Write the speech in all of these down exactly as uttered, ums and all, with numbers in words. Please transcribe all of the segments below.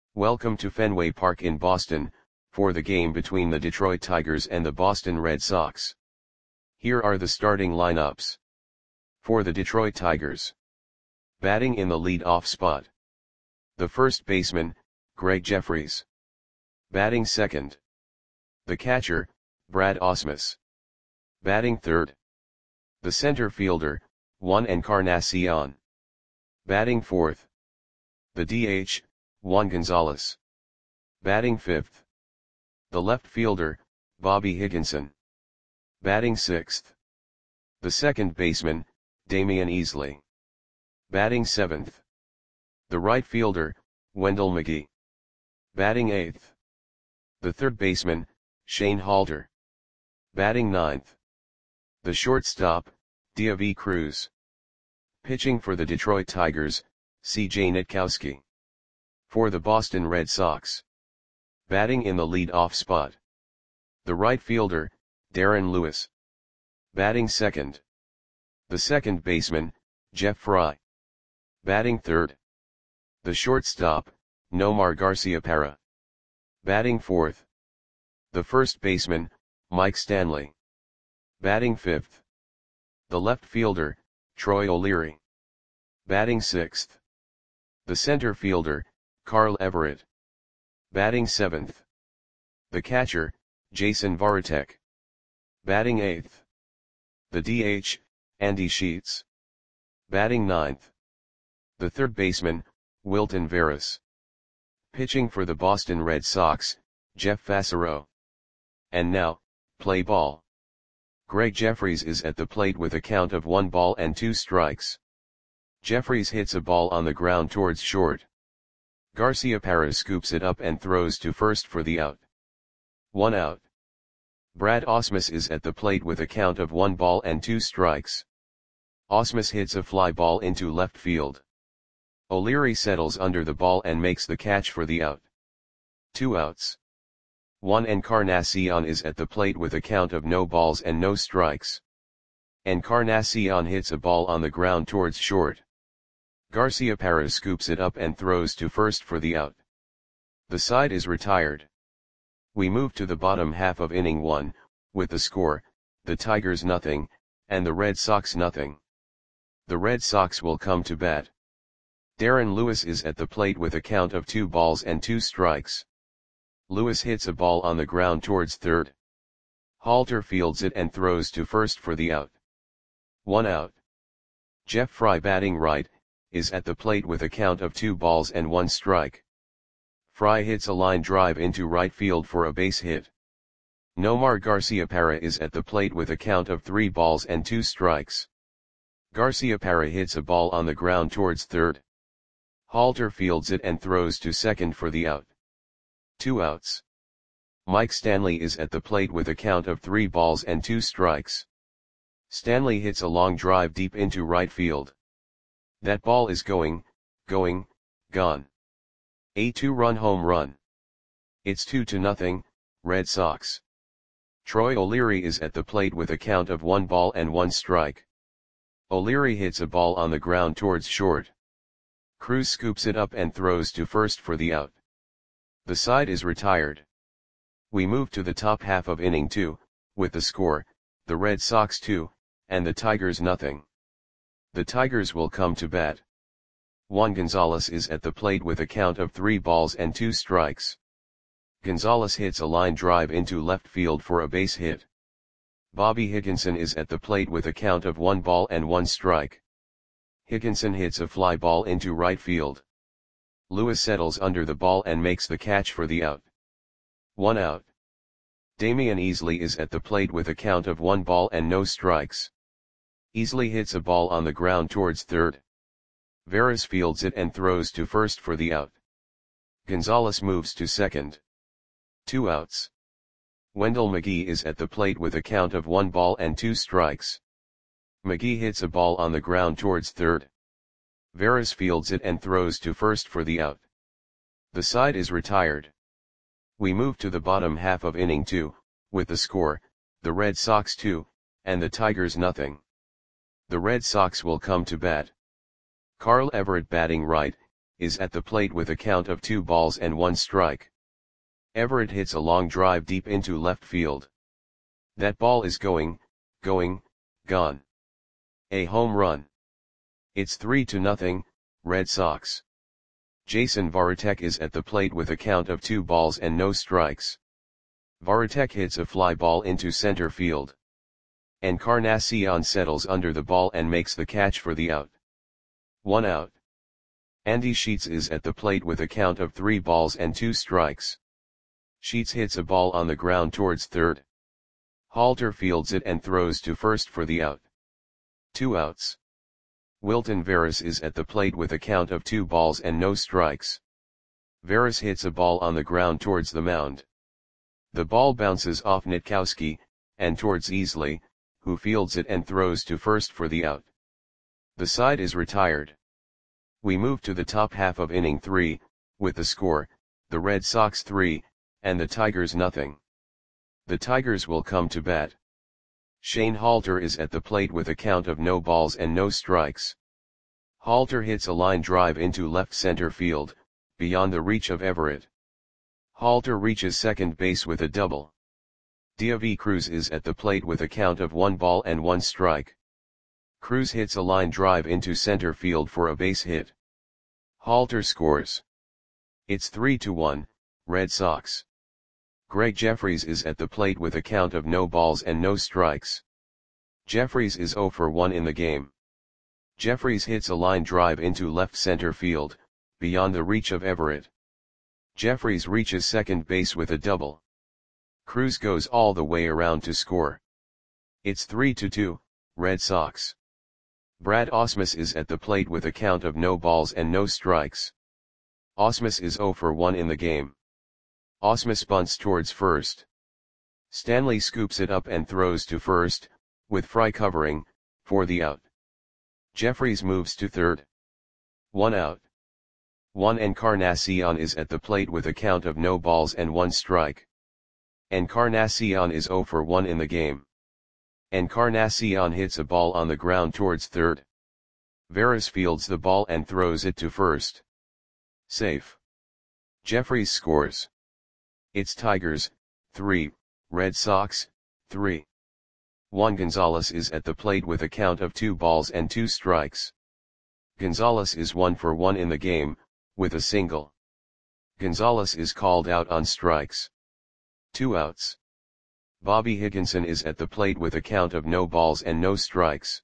Welcome to Fenway Park in Boston, for the game between the Detroit Tigers and the Boston Red Sox. Here are the starting lineups. For the Detroit Tigers. Batting in the lead-off spot. The first baseman, Gregg Jefferies. Batting second. The catcher, Brad Ausmus. Batting third. The center fielder, Juan Encarnacion. Batting fourth. The D H, Juan Gonzalez. Batting fifth. The left fielder, Bobby Higginson. Batting sixth. The second baseman, Damion Easley. Batting seventh. The right fielder, Wendell McGee. Batting eighth. The third baseman, Shane Halter. Batting ninth. The shortstop, Deivi Cruz. Pitching for the Detroit Tigers, C J Nitkowski. For the Boston Red Sox. Batting in the lead-off spot. The right fielder, Darren Lewis. Batting second. The second baseman, Jeff Fry. Batting third. The shortstop, Nomar Garciaparra. Batting fourth. The first baseman, Mike Stanley. Batting fifth. The left fielder, Troy O'Leary. Batting sixth. The center fielder, Carl Everett. Batting seventh. The catcher, Jason Varitek. Batting eighth. The D H, Andy Sheets. Batting ninth. The third baseman, Wilton Veras. Pitching for the Boston Red Sox, Jeff Fassero. And now, play ball. Gregg Jefferies is at the plate with a count of one ball and two strikes. Jefferies hits a ball on the ground towards short. Garciaparra scoops it up and throws to first for the out. One out. Brad Ausmus is at the plate with a count of one ball and two strikes. Ausmus hits a fly ball into left field. O'Leary settles under the ball and makes the catch for the out. Two outs. Juan Encarnacion is at the plate with a count of no balls and no strikes. Encarnacion hits a ball on the ground towards short. Garciaparra scoops it up and throws to first for the out. The side is retired. We move to the bottom half of inning one, with the score, the Tigers nothing, and the Red Sox nothing. The Red Sox will come to bat. Darren Lewis is at the plate with a count of two balls and two strikes. Lewis hits a ball on the ground towards third. Halter fields it and throws to first for the out. One out. Jeff Fry, batting right, is at the plate with a count of two balls and one strike. Fry hits a line drive into right field for a base hit. Nomar Garciaparra is at the plate with a count of three balls and two strikes. Garciaparra hits a ball on the ground towards third. Halter fields it and throws to second for the out. Two outs. Mike Stanley is at the plate with a count of three balls and two strikes. Stanley hits a long drive deep into right field. That ball is going, going, gone. A two-run home run. It's two to nothing, Red Sox. Troy O'Leary is at the plate with a count of one ball and one strike. O'Leary hits a ball on the ground towards short. Cruz scoops it up and throws to first for the out. The side is retired. We move to the top half of inning two, with the score, the Red Sox two, and the Tigers nothing. The Tigers will come to bat. Juan Gonzalez is at the plate with a count of three balls and two strikes. Gonzalez hits a line drive into left field for a base hit. Bobby Higginson is at the plate with a count of one ball and one strike. Higginson hits a fly ball into right field. Lewis settles under the ball and makes the catch for the out. One out. Damion Easley is at the plate with a count of one ball and no strikes. Easley hits a ball on the ground towards third. Veras fields it and throws to first for the out. Gonzalez moves to second. Two outs. Wendell McGee is at the plate with a count of one ball and two strikes. McGee hits a ball on the ground towards third. Veras fields it and throws to first for the out. The side is retired. We move to the bottom half of inning two, with the score, the Red Sox two, and the Tigers nothing. The Red Sox will come to bat. Carl Everett, batting right, is at the plate with a count of two balls and one strike. Everett hits a long drive deep into left field. That ball is going, going, gone. A home run. It's three to nothing, Red Sox. Jason Varitek is at the plate with a count of two balls and no strikes. Varitek hits a fly ball into center field. Encarnacion settles under the ball and makes the catch for the out. One out. Andy Sheets is at the plate with a count of three balls and two strikes. Sheets hits a ball on the ground towards third. Halter fields it and throws to first for the out. Two outs. Wilton Veras is at the plate with a count of two balls and no strikes. Veras hits a ball on the ground towards the mound. The ball bounces off Nitkowski, and towards Easley, who fields it and throws to first for the out. The side is retired. We move to the top half of inning three, with the score, the Red Sox three, and the Tigers nothing. The Tigers will come to bat. Shane Halter is at the plate with a count of no balls and no strikes. Halter hits a line drive into left center field, beyond the reach of Everett. Halter reaches second base with a double. Diavy Cruz is at the plate with a count of one ball and one strike. Cruz hits a line drive into center field for a base hit. Halter scores. It's three to one, Red Sox. Greg Jeffries is at the plate with a count of no balls and no strikes. Jeffries is zero for one in the game. Jeffries hits a line drive into left center field, beyond the reach of Everett. Jeffries reaches second base with a double. Cruz goes all the way around to score. It's three to two, Red Sox. Brad Ausmus is at the plate with a count of no balls and no strikes. Ausmus is zero for one in the game. Ausmus bunts towards first. Stanley scoops it up and throws to first, with Fry covering, for the out. Jeffries moves to third. One out. Juan Encarnacion is at the plate with a count of no balls and one strike. Encarnacion is zero for one in the game. Encarnacion hits a ball on the ground towards third. Veras fields the ball and throws it to first. Safe. Jeffries scores. It's Tigers, three, Red Sox, three. Juan Gonzalez is at the plate with a count of two balls and two strikes. Gonzalez is one for one in the game, with a single. Gonzalez is called out on strikes. Two outs. Bobby Higginson is at the plate with a count of no balls and no strikes.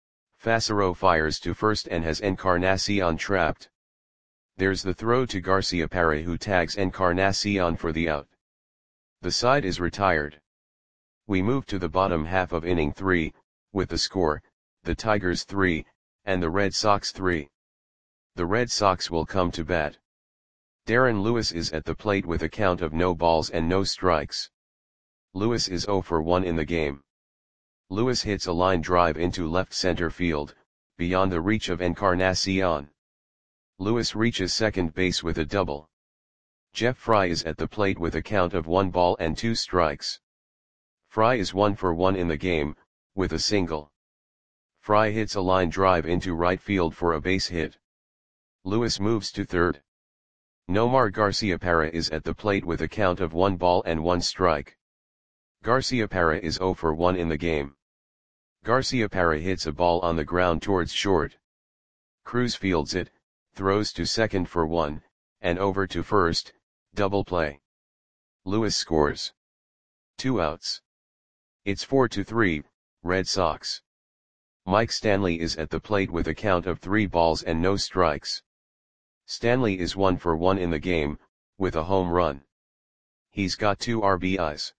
Fassero fires to first and has Encarnacion trapped. There's the throw to Garciaparra, who tags Encarnacion for the out. The side is retired. We move to the bottom half of inning three, with the score, the Tigers three, and the Red Sox three. The Red Sox will come to bat. Darren Lewis is at the plate with a count of no balls and no strikes. Lewis is zero for one in the game. Lewis hits a line drive into left center field, beyond the reach of Encarnacion. Lewis reaches second base with a double. Jeff Fry is at the plate with a count of one ball and two strikes. Fry is one for one in the game, with a single. Fry hits a line drive into right field for a base hit. Lewis moves to third. Nomar Garciaparra is at the plate with a count of one ball and one strike. Garciaparra is zero for one in the game. Garciaparra hits a ball on the ground towards short. Cruz fields it, throws to second for one, and over to first, double play. Lewis scores. Two outs. It's four to three, Red Sox. Mike Stanley is at the plate with a count of three balls and no strikes. Stanley is one for one in the game, with a home run. He's got two R B Is.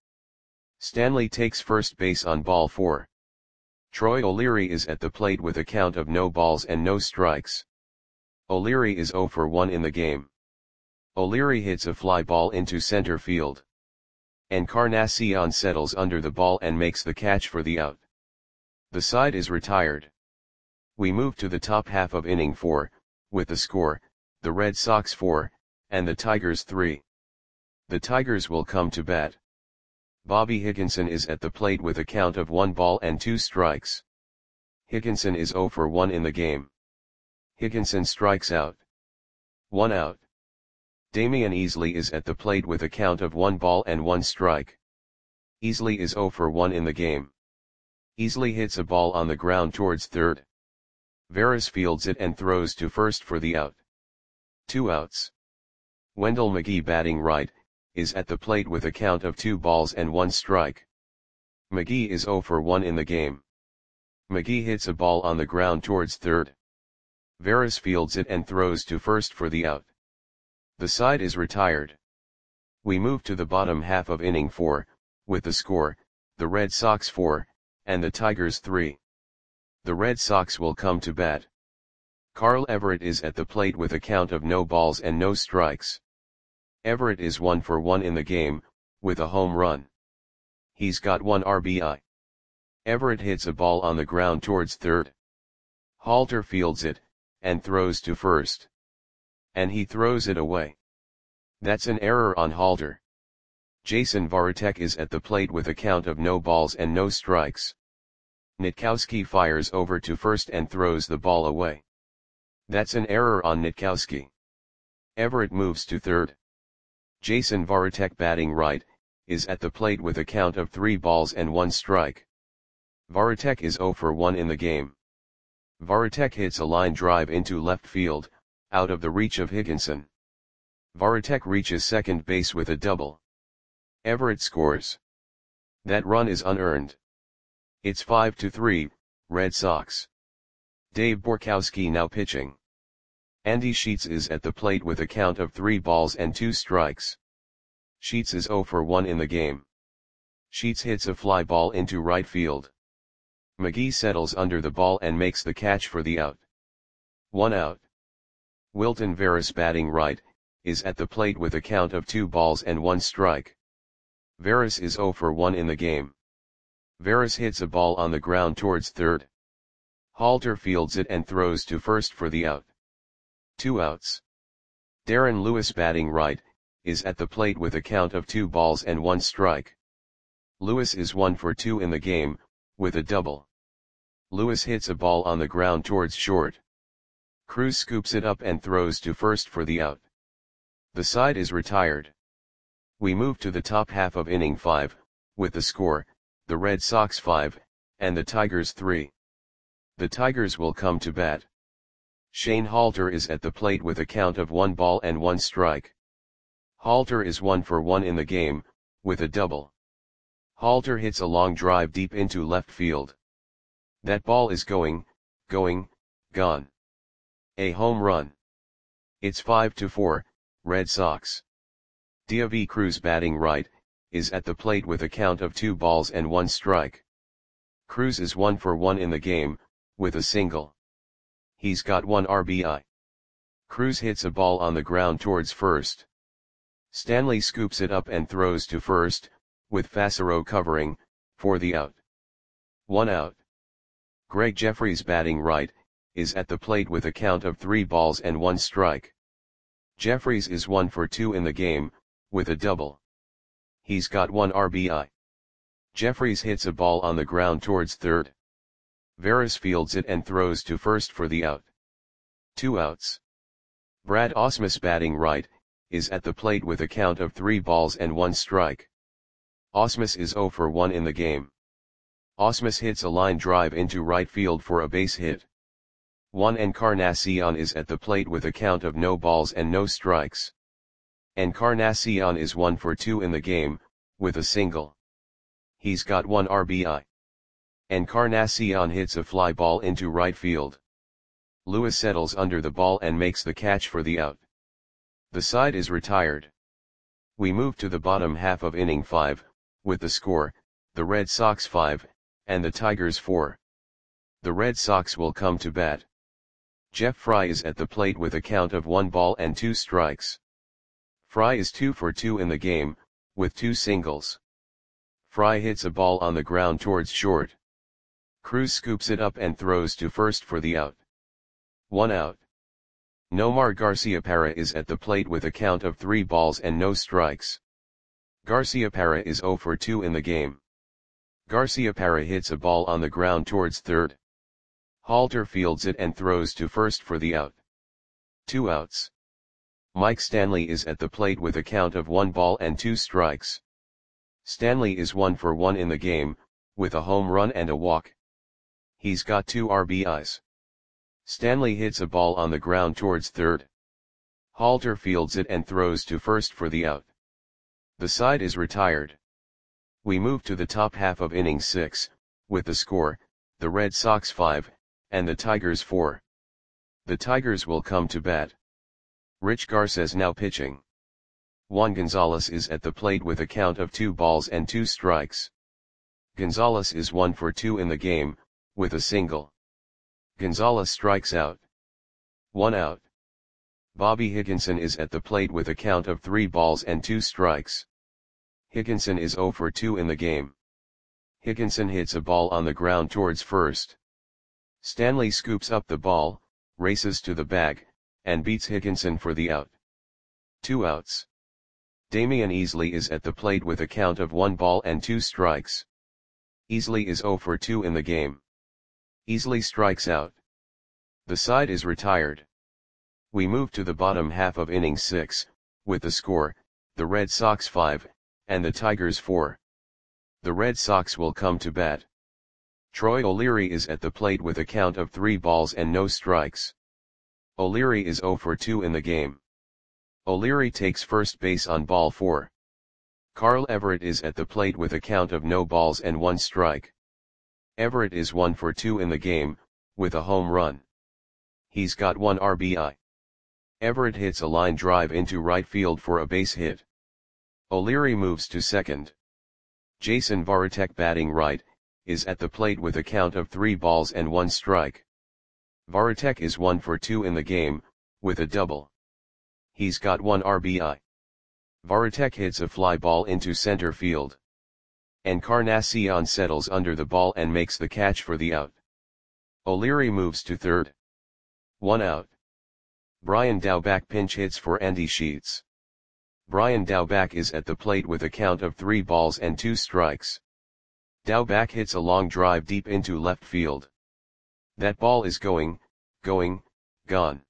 Stanley takes first base on ball four. Troy O'Leary is at the plate with a count of no balls and no strikes. O'Leary is zero for one in the game. O'Leary hits a fly ball into center field. Encarnacion settles under the ball and makes the catch for the out. The side is retired. We move to the top half of inning four, with the score, the Red Sox four, and the Tigers three. The Tigers will come to bat. Bobby Higginson is at the plate with a count of one ball and two strikes. Higginson is zero for one in the game. Higginson strikes out. One out. Damian Easley is at the plate with a count of one ball and one strike. Easley is zero for one in the game. Easley hits a ball on the ground towards third. Veras fields it and throws to first for the out. Two outs. Wendell McGee, batting right, is at the plate with a count of two balls and one strike. McGee is zero for one in the game. McGee hits a ball on the ground towards third. Veras fields it and throws to first for the out. The side is retired. We move to the bottom half of inning four, with the score, the Red Sox four, and the Tigers three. The Red Sox will come to bat. Carl Everett is at the plate with a count of no balls and no strikes. Everett is one for one in the game, with a home run. He's got one R B I. Everett hits a ball on the ground towards third. Halter fields it, and throws to first. And he throws it away. That's an error on Halter. Jason Varitek is at the plate with a count of no balls and no strikes. Nitkowski fires over to first and throws the ball away. That's an error on Nitkowski. Everett moves to third. Jason Varitek, batting right, is at the plate with a count of three balls and one strike. Varitek is zero for one in the game. Varitek hits a line drive into left field, out of the reach of Higginson. Varitek reaches second base with a double. Everett scores. That run is unearned. It's five to three, Red Sox. Dave Borkowski now pitching. Andy Sheets is at the plate with a count of three balls and two strikes. Sheets is zero for one in the game. Sheets hits a fly ball into right field. McGee settles under the ball and makes the catch for the out. One out. Wilton Veras, batting right, is at the plate with a count of two balls and one strike. Veras is zero for one in the game. Veras hits a ball on the ground towards third. Halter fields it and throws to first for the out. Two outs. Darren Lewis, batting right, is at the plate with a count of two balls and one strike. Lewis is one for two in the game, with a double. Lewis hits a ball on the ground towards short. Cruz scoops it up and throws to first for the out. The side is retired. We move to the top half of inning five, with the score, the Red Sox five, and the Tigers three. The Tigers will come to bat. Shane Halter is at the plate with a count of one ball and one strike. Halter is one for one in the game, with a double. Halter hits a long drive deep into left field. That ball is going, going, gone. A home run. It's five to four, Red Sox. Diavy Cruz, batting right, is at the plate with a count of two balls and one strike. Cruz is one for one in the game, with a single. He's got one R B I. Cruz hits a ball on the ground towards first. Stanley scoops it up and throws to first, with Fassero covering, for the out. One out. Greg Jeffries, batting right, is at the plate with a count of three balls and one strike. Jeffries is one for two in the game, with a double. He's got one R B I. Jeffries hits a ball on the ground towards third. Veras fields it and throws to first for the out. Two outs. Brad Ausmus, batting right, is at the plate with a count of three balls and one strike. Ausmus is zero for one in the game. Ausmus hits a line drive into right field for a base hit. Juan Encarnacion is at the plate with a count of no balls and no strikes. Encarnacion is one for two in the game, with a single. He's got one R B I. Encarnacion hits a fly ball into right field. Lewis settles under the ball and makes the catch for the out. The side is retired. We move to the bottom half of inning five, with the score, the Red Sox five, and the Tigers four. The Red Sox will come to bat. Jeff Fry is at the plate with a count of one ball and two strikes. Fry is two for two in the game, with two singles. Fry hits a ball on the ground towards short. Cruz scoops it up and throws to first for the out. One out. Nomar Garciaparra is at the plate with a count of three balls and no strikes. Garciaparra is zero for two in the game. Garciaparra hits a ball on the ground towards third. Halter fields it and throws to first for the out. Two outs. Mike Stanley is at the plate with a count of one ball and two strikes. Stanley is one for one in the game, with a home run and a walk. He's got two R B Is. Stanley hits a ball on the ground towards third. Halter fields it and throws to first for the out. The side is retired. We move to the top half of inning six, with the score, the Red Sox five, and the Tigers four. The Tigers will come to bat. Rich Garces now pitching. Juan Gonzalez is at the plate with a count of two balls and two strikes. Gonzalez is one for two in the game, with a single. Gonzalez strikes out. One out. Bobby Higginson is at the plate with a count of three balls and two strikes. Higginson is zero for two in the game. Higginson hits a ball on the ground towards first. Stanley scoops up the ball, races to the bag, and beats Higginson for the out. Two outs. Damian Easley is at the plate with a count of one ball and two strikes. Easley is zero for two in the game. Easley strikes out. The side is retired. We move to the bottom half of inning six, with the score, the Red Sox five, and the Tigers four. The Red Sox will come to bat. Troy O'Leary is at the plate with a count of three balls and no strikes. O'Leary is zero for two in the game. O'Leary takes first base on ball four. Carl Everett is at the plate with a count of no balls and one strike. Everett is one for two in the game, with a home run. He's got one R B I. Everett hits a line drive into right field for a base hit. O'Leary moves to second. Jason Varitek, batting right, is at the plate with a count of three balls and one strike. Varitek is one for two in the game, with a double. He's got one R B I. Varitek hits a fly ball into center field. Encarnacion settles under the ball and makes the catch for the out. O'Leary moves to third. One out. Brian Daubach pinch hits for Andy Sheets. Brian Daubach is at the plate with a count of three balls and two strikes. Daubach hits a long drive deep into left field. That ball is going, going, gone.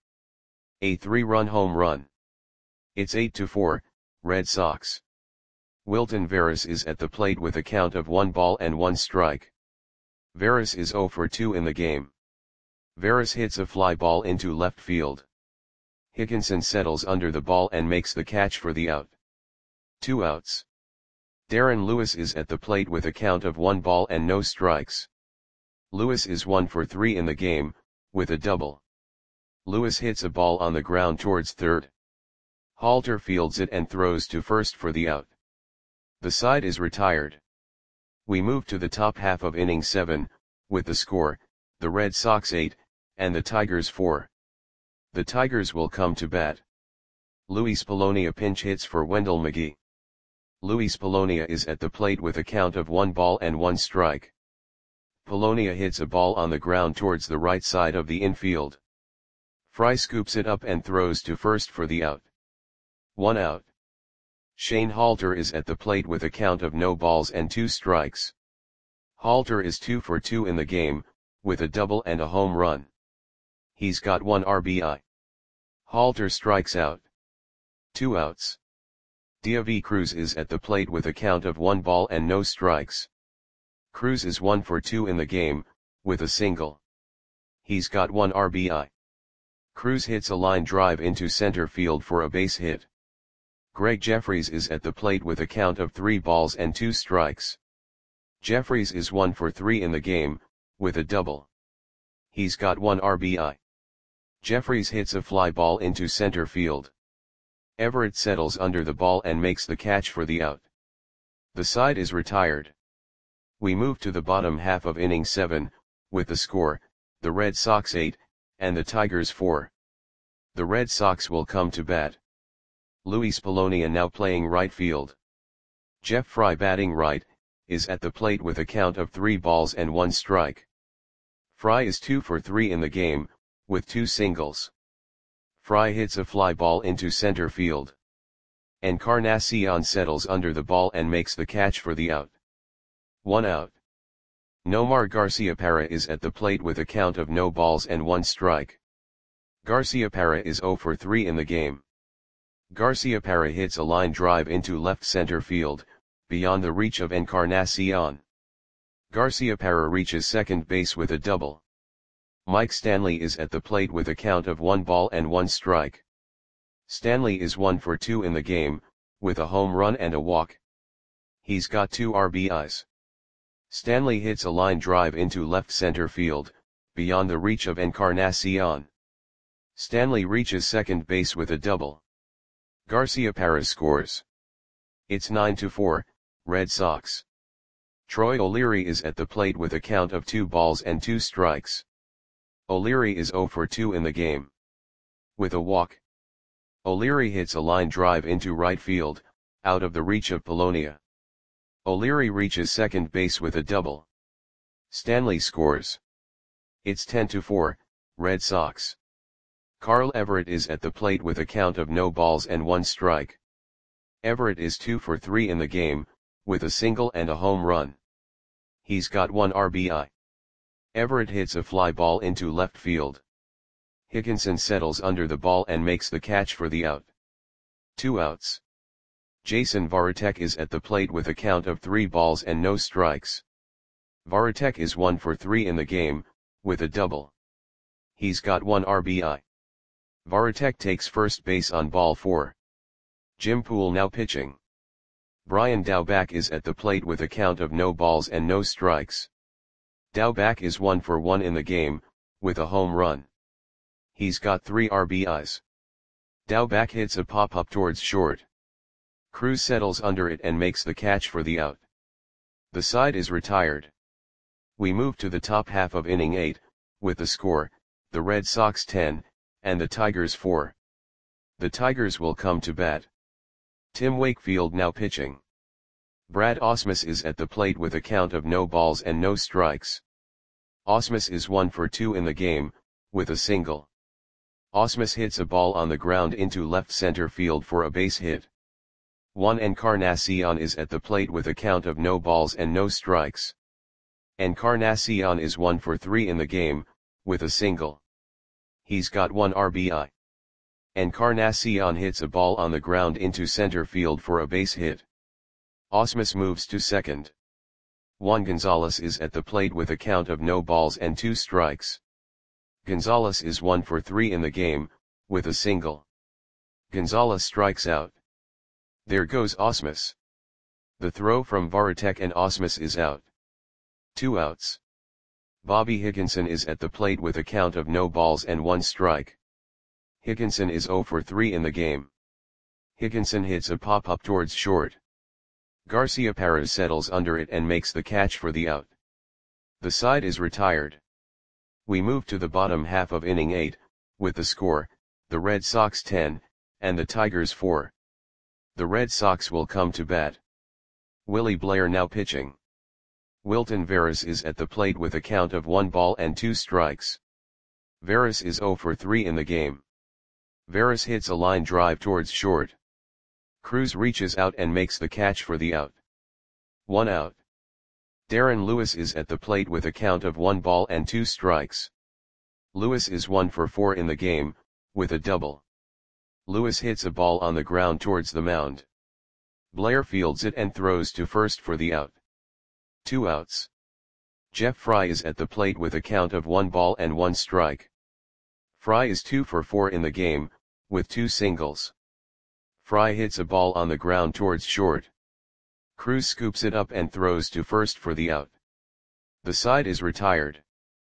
A three-run home run. It's eight to four, Red Sox. Wilton Veras is at the plate with a count of one ball and one strike. Veras is zero for two in the game. Veras hits a fly ball into left field. Higginson settles under the ball and makes the catch for the out. Two outs. Darren Lewis is at the plate with a count of one ball and no strikes. Lewis is one for three in the game, with a double. Lewis hits a ball on the ground towards third. Halter fields it and throws to first for the out. The side is retired. We move to the top half of inning seven, with the score, the Red Sox eight, and the Tigers four. The Tigers will come to bat. Luis Polonia pinch hits for Wendell McGee. Luis Polonia is at the plate with a count of one ball and one strike. Polonia hits a ball on the ground towards the right side of the infield. Fry scoops it up and throws to first for the out. One out. Shane Halter is at the plate with a count of no balls and two strikes. Halter is two for two in the game, with a double and a home run. He's got one R B I. Halter strikes out. Two outs. Diavi Cruz is at the plate with a count of one ball and no strikes. Cruz is one for two in the game, with a single. He's got one R B I. Cruz hits a line drive into center field for a base hit. Greg Jeffries is at the plate with a count of three balls and two strikes. Jeffries is one for three in the game, with a double. He's got one R B I. Jeffries hits a fly ball into center field. Everett settles under the ball and makes the catch for the out. The side is retired. We move to the bottom half of inning seven, with the score, the Red Sox eight, and the Tigers four. The Red Sox will come to bat. Luis Polonia now playing right field. Jeff Fry, batting right, is at the plate with a count of three balls and one strike. Fry is two for three in the game, with two singles. Fry hits a fly ball into center field. Encarnacion settles under the ball and makes the catch for the out. One out. Nomar Garciaparra is at the plate with a count of no balls and one strike. Garciaparra is zero for three in the game. Garciaparra hits a line drive into left center field, beyond the reach of Encarnacion. Garciaparra reaches second base with a double. Mike Stanley is at the plate with a count of one ball and one strike. Stanley is one for two in the game, with a home run and a walk. He's got two R B Is. Stanley hits a line drive into left center field, beyond the reach of Encarnacion. Stanley reaches second base with a double. Garciaparra scores. It's nine to four, Red Sox. Troy O'Leary is at the plate with a count of two balls and two strikes. O'Leary is zero for two in the game. With a walk. O'Leary hits a line drive into right field, out of the reach of Polonia. O'Leary reaches second base with a double. Stanley scores. It's ten to four, Red Sox. Carl Everett is at the plate with a count of no balls and one strike. Everett is two for three in the game, with a single and a home run. He's got one R B I. Everett hits a fly ball into left field. Higginson settles under the ball and makes the catch for the out. Two outs. Jason Varitek is at the plate with a count of three balls and no strikes. Varitek is one for three in the game, with a double. He's got one R B I. Varitek takes first base on ball four. Jim Poole now pitching. Brian Daubach is at the plate with a count of no balls and no strikes. Daubach is one for one in the game, with a home run. He's got three R B Is. Daubach hits a pop-up towards short. Cruz settles under it and makes the catch for the out. The side is retired. We move to the top half of inning eight, with the score, the Red Sox ten, and the Tigers four. The Tigers will come to bat. Tim Wakefield now pitching. Brad Ausmus is at the plate with a count of no balls and no strikes. Ausmus is one for two in the game, with a single. Ausmus hits a ball on the ground into left center field for a base hit. Juan Encarnacion is at the plate with a count of no balls and no strikes. Encarnacion is one for three in the game, with a single. He's got one R B I. Encarnacion hits a ball on the ground into center field for a base hit. Ausmus moves to second. Juan Gonzalez is at the plate with a count of no balls and two strikes. Gonzalez is one for three in the game, with a single. Gonzalez strikes out. There goes Ausmus. The throw from Varitek and Ausmus is out. Two outs. Bobby Higginson is at the plate with a count of no balls and one strike. Higginson is zero for three in the game. Higginson hits a pop-up towards short. Garciaparra settles under it and makes the catch for the out. The side is retired. We move to the bottom half of inning eight, with the score, the Red Sox ten, and the Tigers four. The Red Sox will come to bat. Willie Blair now pitching. Wilton Veras is at the plate with a count of one ball and two strikes. Veras is zero for three in the game. Veras hits a line drive towards short. Cruz reaches out and makes the catch for the out. One out. Darren Lewis is at the plate with a count of one ball and two strikes. Lewis is one for four in the game, with a double. Lewis hits a ball on the ground towards the mound. Blair fields it and throws to first for the out. Two outs. Jeff Fry is at the plate with a count of one ball and one strike. Fry is two for four in the game, with two singles. Fry hits a ball on the ground towards short. Cruz scoops it up and throws to first for the out. The side is retired.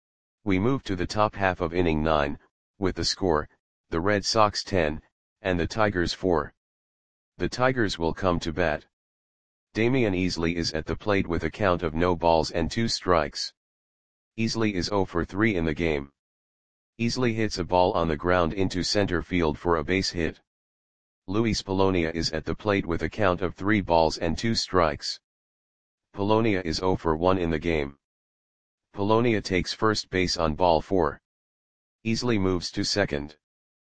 We move to the top half of inning nine, with the score, the Red Sox ten, and the Tigers four. The Tigers will come to bat. Damian Easley is at the plate with a count of no balls and two strikes. Easley is zero for three in the game. Easley hits a ball on the ground into center field for a base hit. Luis Polonia is at the plate with a count of three balls and two strikes. Polonia is zero for one in the game. Polonia takes first base on ball four. Easley moves to second.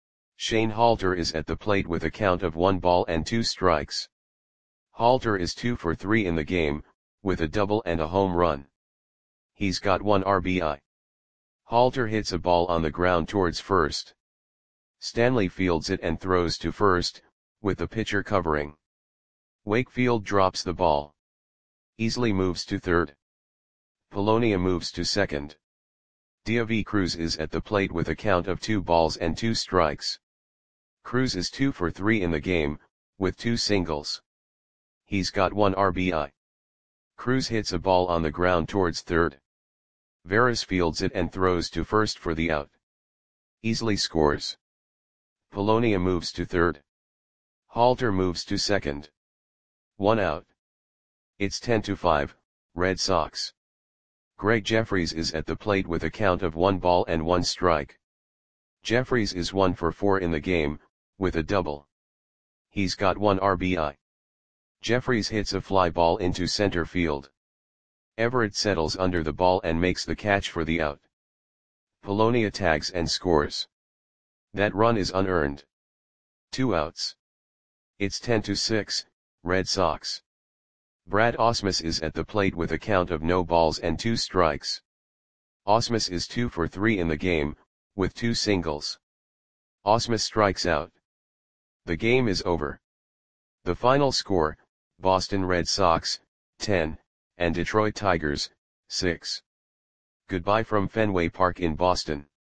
Shane Halter is at the plate with a count of one ball and two strikes. Halter is two for three in the game, with a double and a home run. He's got one R B I. Halter hits a ball on the ground towards first. Stanley fields it and throws to first, with the pitcher covering. Wakefield drops the ball. Easily moves to third. Polonia moves to second. David Cruz is at the plate with a count of two balls and two strikes. Cruz is two for three in the game, with two singles. He's got one R B I. Cruz hits a ball on the ground towards third. Veras fields it and throws to first for the out. Easily scores. Polonia moves to third. Halter moves to second. One out. It's ten to five, Red Sox. Greg Jeffries is at the plate with a count of one ball and one strike. Jeffries is one for four in the game, with a double. He's got one R B I. Jeffries hits a fly ball into center field. Everett settles under the ball and makes the catch for the out. Polonia tags and scores. That run is unearned. Two outs. It's ten to six, Red Sox. Brad Ausmus is at the plate with a count of no balls and two strikes. Ausmus is two for three in the game, with two singles. Ausmus strikes out. The game is over. The final score, Boston Red Sox, ten, and Detroit Tigers, six. Goodbye from Fenway Park in Boston.